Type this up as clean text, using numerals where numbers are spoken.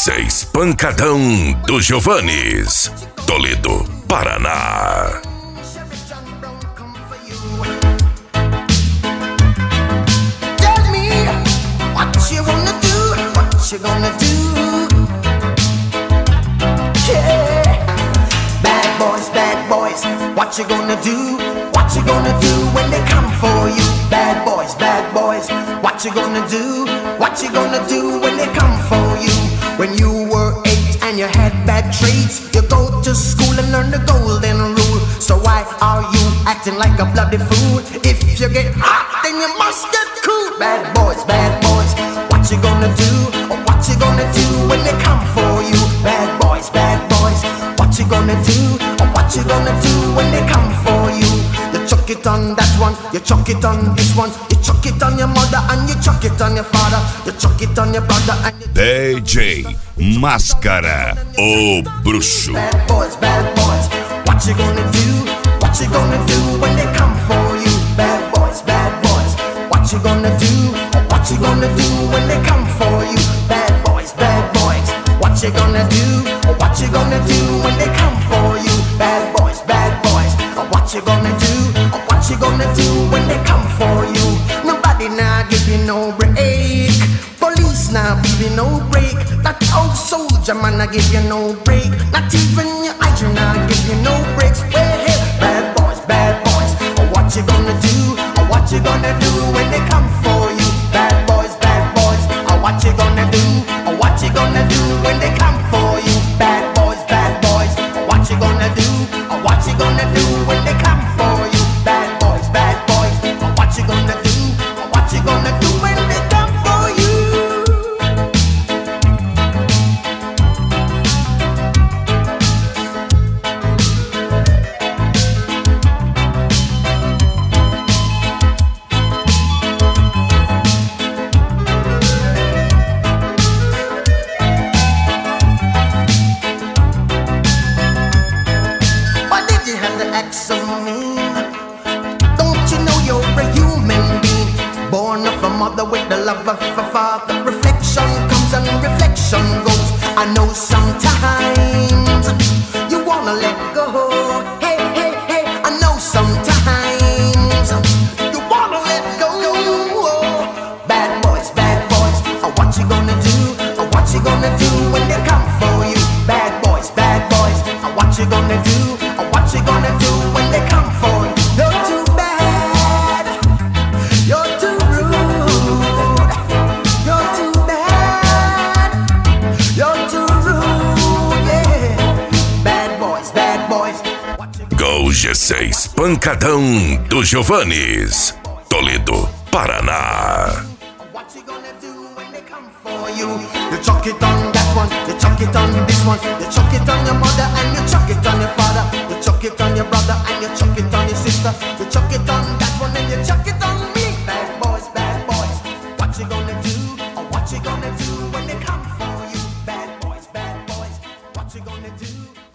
G6 Pancadão do Giovannis, Toledo, Paraná. Tell me what you wanna do, what you gonna do. Yeah. Bad boys, what you gonna do? What you gonna do when they come for you? Bad boys, what you gonna do? What you gonna do when they come for you? When you were 8 and you had bad traits, you go to school and learn the golden rule. So why are you acting like a bloody fool? If you get hot, then you must get cool. Bad boys, what you gonna do? Or what you gonna do when they come for you? Bad boys, what you gonna do? Or what you gonna do when they come for you? You chuck it on that one, you chuck it on this one, you chuck it on your mother and you chuck it on your father, you chuck it on your brother and you... DJ Máscara, o bruxo. Bad boys, what you gonna do? What you gonna do when they come for you? Bad boys, what you gonna do? What you gonna do when they come for you? Bad boys, what you gonna do? What you gonna do when they come for you? Bad boys, what you gonna do? What you gonna do when they come for you? Nobody now give you no break. Police now give you no break. That old soldier man I give you no break. Not even your hygiene now give you no breaks. Well, hey, bad boys, what you gonna do? What you gonna do when they come for you? Bad boys, what you gonna do? What you gonna do when they come for you? Bad boys, what you gonna do? What you gonna do when they come for you? Bad boys, what you gonna do? What you gonna do when they come for you? Why did you have to act so mean? Don't you know you're a human being? Born of a mother with the love of a father. Reflection comes and reflection goes. I know sometimes you wanna let go. Hey, I know sometimes you wanna let go. Bad boys, what you gonna do? What you gonna do when they come for you? Bad boys, what you gonna do? What you gonna do when they come for you? You're too bad, you're too rude, you're too bad, you're too rude, yeah. Bad boys, what you Go G6 Pancadão do Giovannis, Toledo, Paraná. What you gonna do when they come for you? You chuck it on that one, you chuck it on this one, you chuck it on your mother and you chuck it on your father, you chuck it on your brother and you chuck it on your sister, you chuck it on